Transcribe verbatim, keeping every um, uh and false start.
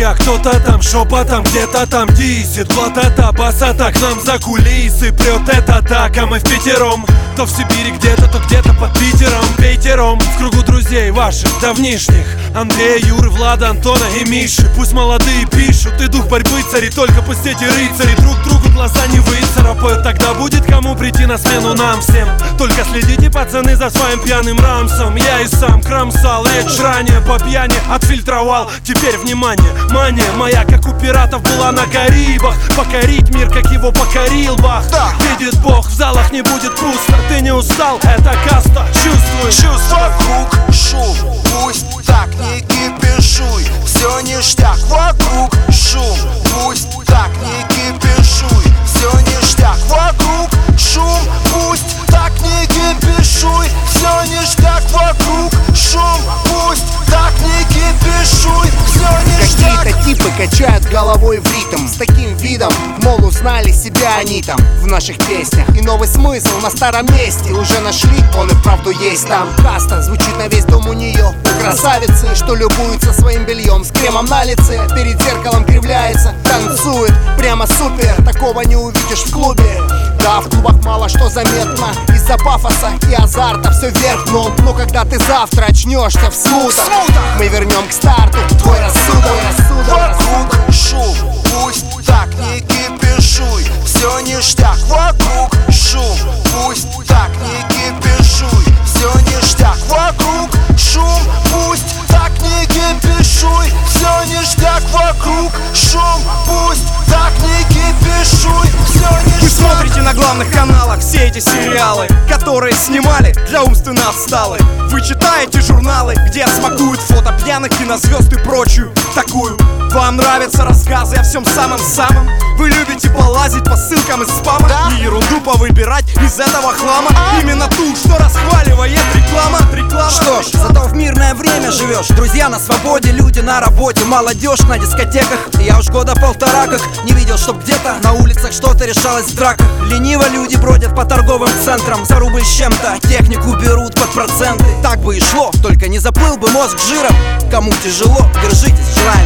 как кто-то там шепотом где-то там дисит. Блатата, басата к нам за кулисы прет это так, а мы в пятером. То в Сибири где-то, то где-то под Питером. Пятером в кругу друзей ваших давнишних: Андрея, Юры, Влада, Антона и Миши. Пусть молодые пишут, и дух борьбы царит, только пусть эти рыцари друг другу глаза не выцарапают. Тогда будет кому прийти на смену нам всем. Только следите, пацаны, за своим пьяным рамсом. Я и сам кромсал, речь ранее по пьяни отфильтровал. Теперь внимание, мания моя, как у пиратов, была на Карибах. Покорить мир, как его покорил Бах. Видит Бог, в залах не будет пусто. Ты не устал, это каста, чувствуй. Чувствуй вокруг шум, пусть так не кипишуй. Все ништяк, вокруг шум, пусть так не кипишуй. Все ништяк, вокруг шум, пусть так не кипишуй. Все ништяк, вокруг шум, пусть так не кипишуй. Все ништяк. Какие-то типы качают головой в ритм с таким видом, мол, узнали себя они там в наших песнях. И новый смысл на старом месте уже нашли, он и вправду есть там. Каста звучит на весь дом у нее. Красавицы, что любуются своим бельем с кремом на лице, перед зеркалом кривляется, танцует прямо супер. Такого не увидишь в клубе. Да, в клубах мало что заметно из-за пафоса и азарта, все вверх дном. Но когда ты завтра очнешься в смутах, мы вернем к старту твой рассудок. Вокруг шум, пусть так не кипишуй. Все ништяк, вокруг шум, пусть так не кипишуй. Все ништяк, вокруг шум, пусть так не кипишуй. Все ништяк, вокруг шум, пусть так не кипишуй. Все ништяк. Вы смотрите на главных каналах все эти сериалы, которые снимали для умственно отсталых. Вы читаете журналы, где смакуют фото пьяных кинозвезд и прочую такую. Вам нравятся рассказы о всем самом-самом. Вы любите полазить по ссылкам из спама, да? И ерунду повыбирать из этого хлама, а? Именно ту, что расхваливает реклама. Реклама. Что ж, зато в мирное время живешь. Друзья на свободе, люди на работе, молодежь на дискотеках. Я уж года полтора как не видел, чтоб где-то на улицах что-то решалось в драках. Лениво люди бродят по торговым центрам за рубль с чем-то, технику берут под проценты. Так бы и шло, только не заплыл бы мозг жиром. Кому тяжело, держитесь, желаем